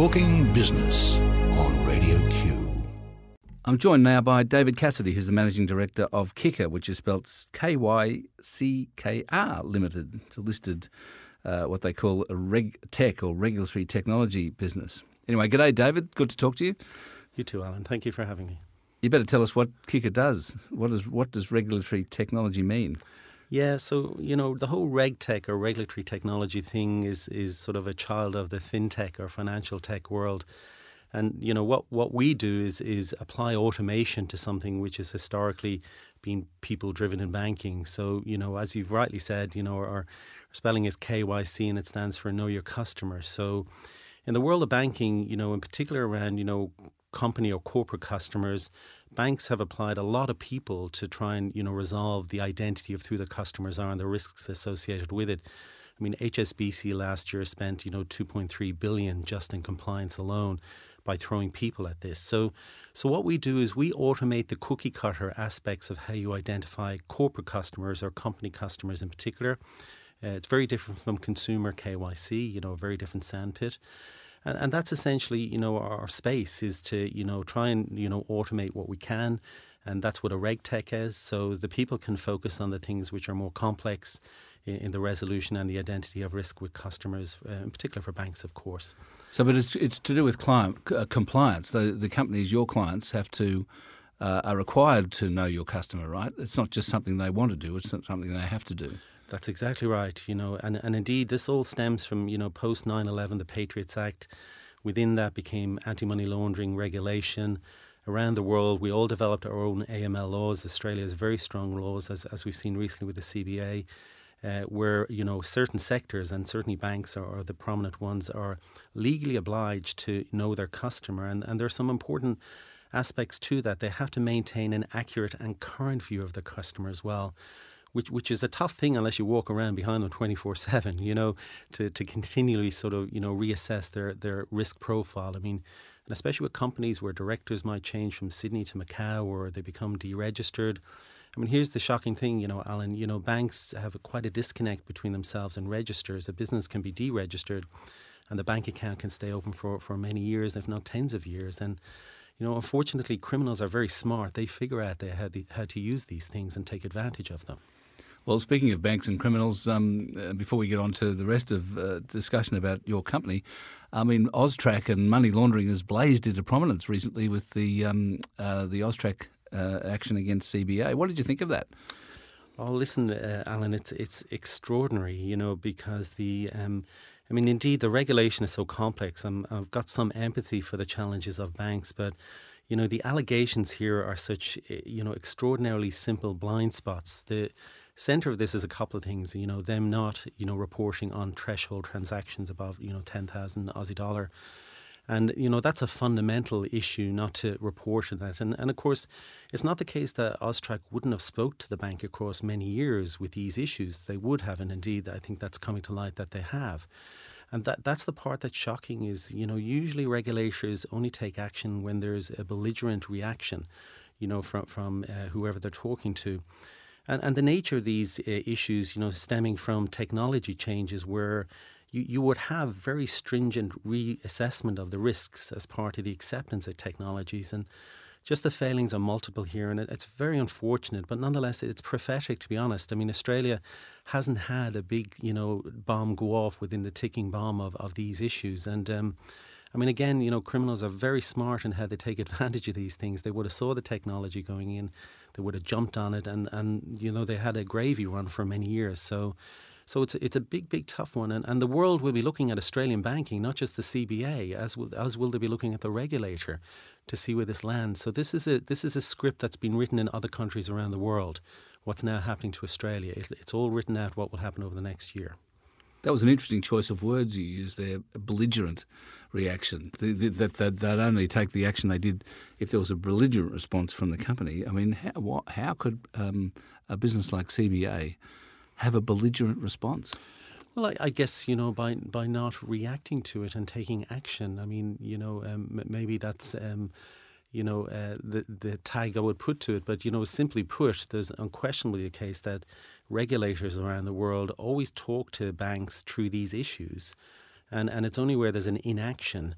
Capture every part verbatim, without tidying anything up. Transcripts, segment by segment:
Talking Business on Radio Q. I'm joined now by David Cassidy, who's the Managing Director of Kicker, which is spelled K Y C K R Limited. It's a listed, uh, what they call a reg tech or regulatory technology business. Anyway, g'day, David. Good to talk to you. You too, Alan. Thank you for having me. You better tell us what Kicker does. What is what does regulatory technology mean? Yeah, so, you know, the whole reg tech or regulatory technology thing is is sort of a child of the fintech or financial tech world. And, you know, what, what we do is is apply automation to something which has historically been people-driven in banking. So, you know, as you've rightly said, you know, our, our spelling is K Y C and it stands for Know Your Customer. So in the world of banking, you know, in particular around, you know, company or corporate customers, banks have applied a lot of people to try and, you know, resolve the identity of who the customers are and the risks associated with it. I mean, H S B C last year spent, you know, two point three billion dollars just in compliance alone by throwing people at this. So so what we do is we automate the cookie cutter aspects of how you identify corporate customers or company customers in particular. Uh, it's very different from consumer K Y C, you know, a very different sandpit. And, and that's essentially, you know, our space is to, you know, try and, you know, automate what we can. And that's what a reg tech is. So the people can focus on the things which are more complex in, in the resolution and the identity of risk with customers, uh, in particular for banks, of course. So, but it's it's to do with client uh, compliance. The, the companies, your clients, have to uh, are required to know your customer, right? It's not just something they want to do. It's not something they have to do. That's exactly right, you know, and, and indeed this all stems from, you know, post nine eleven, the Patriots Act. Within that became anti-money laundering regulation. Around the world, we all developed our own A M L laws. Australia has very strong laws, as, as we've seen recently with the C B A, uh, where, you know, certain sectors, and certainly banks are, are the prominent ones, are legally obliged to know their customer. And, and there are some important aspects to that. They have to maintain an accurate and current view of their customer as well. Which which is a tough thing unless you walk around behind them twenty-four seven, you know, to, to continually sort of, you know, reassess their, their risk profile. I mean, and especially with companies where directors might change from Sydney to Macau or they become deregistered. I mean, here's the shocking thing, you know, Alan, you know, banks have a, quite a disconnect between themselves and registers. A business can be deregistered and the bank account can stay open for, for many years, if not tens of years. And you know, unfortunately, criminals are very smart. They figure out they how, the, how to use these things and take advantage of them. Well, speaking of banks and criminals, um, uh, before we get on to the rest of uh, discussion about your company, I mean, AUSTRAC and money laundering has blazed into prominence recently with the um, uh, the AUSTRAC uh, action against C B A. What did you think of that? Oh, listen, uh, Alan, it's it's extraordinary, you know, because the, um, I mean, indeed, the regulation is so complex. I'm, I've got some empathy for the challenges of banks, but you know, the allegations here are such, you know, extraordinarily simple blind spots. The centre of this is a couple of things, you know, them not, you know, reporting on threshold transactions above, you know, ten thousand Aussie dollar. And, you know, that's a fundamental issue not to report that. And, and of course, it's not the case that AUSTRAC wouldn't have spoke to the bank across many years with these issues. They would have, and indeed, I think that's coming to light that they have. And that that's the part that's shocking is, you know, usually regulators only take action when there's a belligerent reaction, you know, from, from uh, whoever they're talking to. And, and the nature of these uh, issues, you know, stemming from technology changes where you, you would have very stringent reassessment of the risks as part of the acceptance of technologies. And just the failings are multiple here, and it, it's very unfortunate, but nonetheless, it's prophetic, to be honest. I mean, Australia hasn't had a big, you know, bomb go off within the ticking bomb of, of these issues. And, um, I mean, again, you know, criminals are very smart in how they take advantage of these things. They would have saw the technology going in, they would have jumped on it, and, and you know, they had a gravy run for many years. So so it's, it's a big, big, tough one. And, and the world will be looking at Australian banking, not just the C B A, as will, as will they be looking at the regulator to see where this lands. So this is a this is a script that's been written in other countries around the world. What's now happening to Australia, it, it's all written out what will happen over the next year. That was an interesting choice of words you used there, a belligerent reaction. That they'd, they'd only take the action they did if there was a belligerent response from the company. I mean, how, what, how could um, a business like C B A have a belligerent response? Well, I, I guess, you know, by by not reacting to it and taking action. I mean, you know, um, maybe that's, um, you know, uh, the, the tag I would put to it. But, you know, simply put, there's unquestionably a case that regulators around the world always talk to banks through these issues. And, and it's only where there's an inaction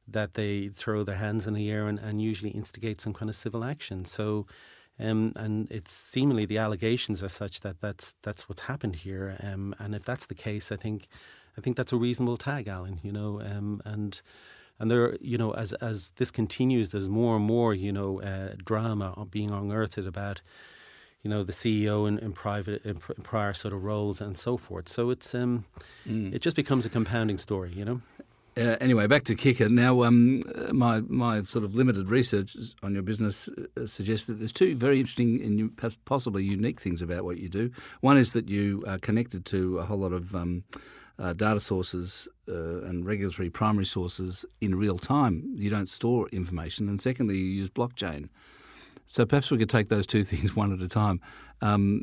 that they throw their hands in the air and, and usually instigate some kind of civil action. So, um, and it's seemingly the allegations are such that that's that's what's happened here. Um, and if that's the case, I think I think that's a reasonable tag, Alan. You know, um, and and there, you know, as as this continues, there's more and more, you know, uh, drama being unearthed about, you know, the C E O in, in private in prior sort of roles and so forth. So it's um, mm. it just becomes a compounding story, you know. Uh, anyway, back to Kicker. Now, um, my my sort of limited research on your business uh, suggests that there's two very interesting and possibly unique things about what you do. One is that you are connected to a whole lot of um, uh, data sources uh, and regulatory primary sources in real time. You don't store information. And secondly, you use blockchain. So perhaps we could take those two things one at a time. Um,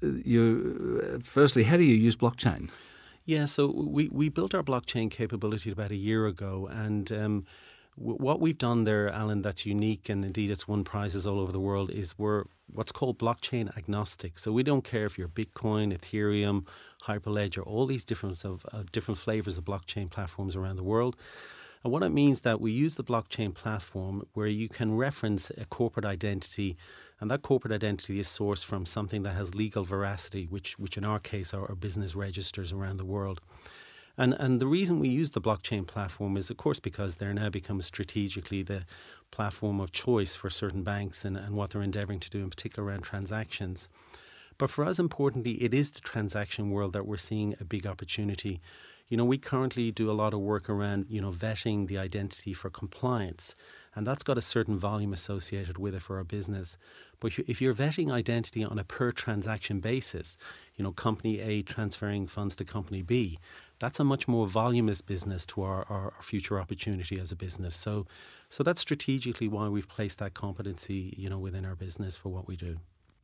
you, firstly, how do you use blockchain? Yeah, so we, we built our blockchain capability about a year ago, and um, w- what we've done there, Alan, that's unique, and indeed it's won prizes all over the world, is we're what's called blockchain agnostic. So we don't care if you're Bitcoin, Ethereum, Hyperledger, all these different of uh, different flavors of blockchain platforms around the world. And what it means that we use the blockchain platform where you can reference a corporate identity, and that corporate identity is sourced from something that has legal veracity, which which in our case are, are business registers around the world. And and the reason we use the blockchain platform is, of course, because they're now become strategically the platform of choice for certain banks and, and what they're endeavouring to do, in particular around transactions. But for us, importantly, it is the transaction world that we're seeing a big opportunity. You know, we currently do a lot of work around, you know, vetting the identity for compliance, and that's got a certain volume associated with it for our business. But if you're vetting identity on a per transaction basis, you know, company A transferring funds to company B, that's a much more voluminous business to our, our future opportunity as a business. So, so that's strategically why we've placed that competency, you know, within our business for what we do.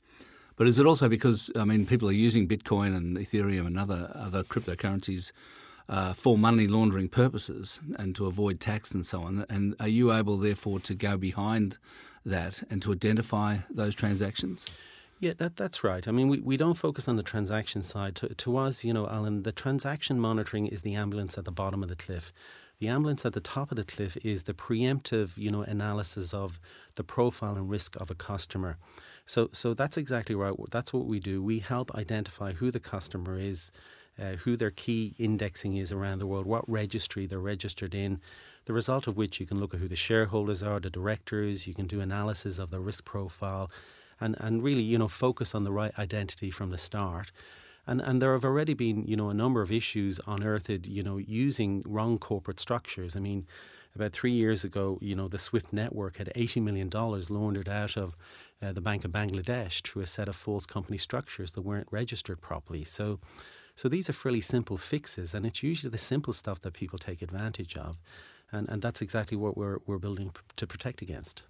But is it also because, I mean, people are using Bitcoin and Ethereum and other other cryptocurrencies Uh, for money laundering purposes and to avoid tax and so on? And are you able, therefore, to go behind that and to identify those transactions? Yeah, that that's right. I mean, we, we don't focus on the transaction side. To, to us, you know, Alan, the transaction monitoring is the ambulance at the bottom of the cliff. The ambulance at the top of the cliff is the preemptive, you know, analysis of the profile and risk of a customer. So, so that's exactly right. That's what we do. We help identify who the customer is, Uh, who their key indexing is around the world, what registry they're registered in, the result of which you can look at who the shareholders are, the directors, you can do analysis of the risk profile, and, and really, you know, focus on the right identity from the start. And and there have already been, you know, a number of issues unearthed, you know, using wrong corporate structures. I mean, about three years ago, you know, the SWIFT network had eighty million dollars laundered out of uh, the Bank of Bangladesh through a set of false company structures that weren't registered properly. So So these are fairly simple fixes, and it's usually the simple stuff that people take advantage of. And, and that's exactly what we're we're building p- to protect against.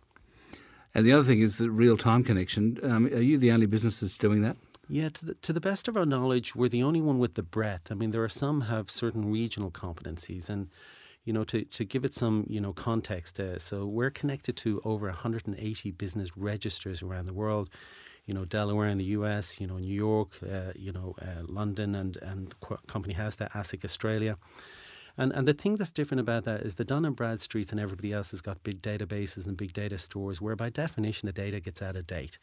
And the other thing is the real-time connection. Um, are you the only business that's doing that? Yeah, to the, to the best of our knowledge, we're the only one with the breadth. I mean, there are some have certain regional competencies, and you know, to, to give it some, you know, context, uh, so we're connected to over one hundred eighty business registers around the world. You know, Delaware in the U S, you know, New York, uh, you know, uh, London, and and company house there, ASIC Australia. And and the thing that's different about that is the Dun and Bradstreet and everybody else has got big databases and big data stores where by definition the data gets out of date.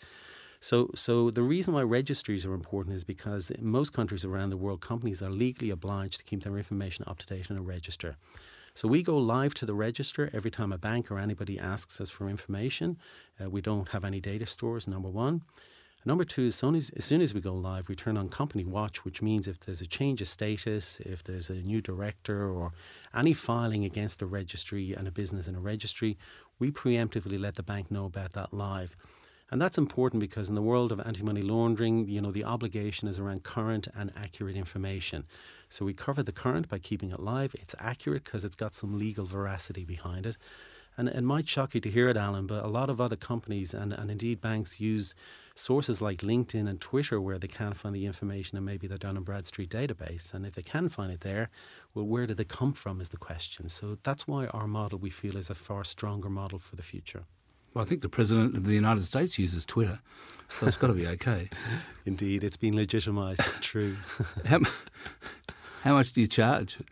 So so the reason why registries are important is because in most countries around the world, companies are legally obliged to keep their information up to date in a register. So we go live to the register every time a bank or anybody asks us for information. Uh, we don't have any data stores, number one. Number two, as soon as, as soon as we go live, we turn on Company Watch, which means if there's a change of status, if there's a new director or any filing against a registry and a business in a registry, we preemptively let the bank know about that live. And that's important because in the world of anti-money laundering, you know, the obligation is around current and accurate information. So we cover the current by keeping it live. It's accurate because it's got some legal veracity behind it. And it might shock you to hear it, Alan, but a lot of other companies and, and indeed banks use sources like LinkedIn and Twitter where they can't find the information in maybe their Dun and Bradstreet database. And if they can find it there, well, where did they come from is the question. So that's why our model, we feel, is a far stronger model for the future. Well, I think the President of the United States uses Twitter, so it's got to be okay. Indeed, it's been legitimised, it's true. how, how much do you charge?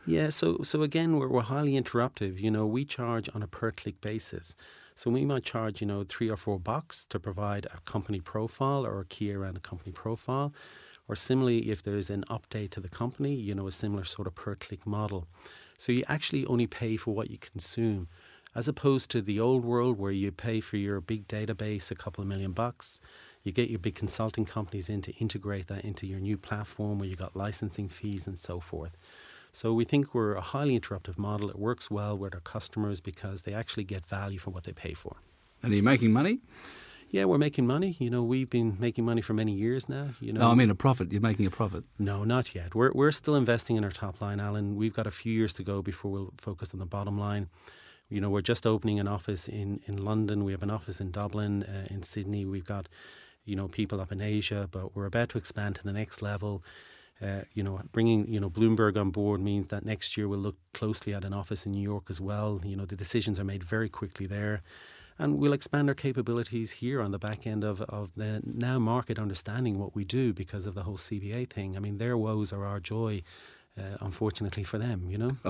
Yeah, so so again, we're, we're highly interruptive. You know, we charge on a per click basis. So we might charge, you know, three or four bucks to provide a company profile or a key around a company profile. Or similarly, if there's an update to the company, you know, a similar sort of per click model. So you actually only pay for what you consume, as opposed to the old world where you pay for your big database a couple of million bucks. You get your big consulting companies in to integrate that into your new platform where you got licensing fees and so forth. So we think we're a highly interruptive model. It works well with our customers because they actually get value for what they pay for. And are you making money? Yeah, we're making money. You know, we've been making money for many years now. You know, No, I mean a profit. You're making a profit. No, not yet. We're we're still investing in our top line, Alan. We've got a few years to go before we'll focus on the bottom line. You know, we're just opening an office in, in London. We have an office in Dublin, uh, in Sydney. We've got, you know, people up in Asia, but we're about to expand to the next level. Uh, you know, bringing, you know, Bloomberg on board means that next year we'll look closely at an office in New York as well. You know, the decisions are made very quickly there. And we'll expand our capabilities here on the back end of, of the now market understanding what we do because of the whole C B A thing. I mean, their woes are our joy, uh, unfortunately for them, you know.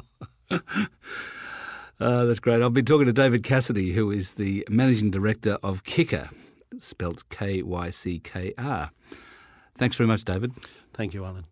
uh, that's great. I've been talking to David Cassidy, who is the Managing Director of Kyckr, spelt K Y C K R. Thanks very much, David. Thank you, Alan.